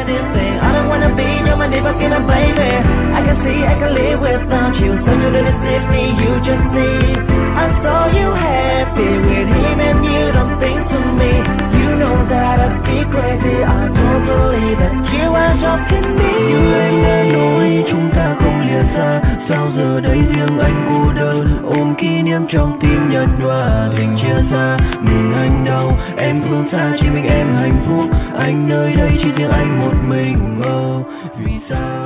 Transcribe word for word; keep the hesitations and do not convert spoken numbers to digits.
this thing. I don't wanna be your my neighbor, get my baby. I can see I can live without you. So you didn't stiff me, you just see. I saw you happy with him and you don't think to me. You know that I'd be crazy. I don't believe that you are joking me. Như em đã nói chúng ta không lìa xa, sao giờ đây riêng anh cô đơn ôm kỷ niệm trong tim nhạt nhòa tình chia xa. Mình anh đau em phương xa, chỉ mình em hạnh phúc, anh nơi đây chỉ riêng anh một mình. Oh, vì sao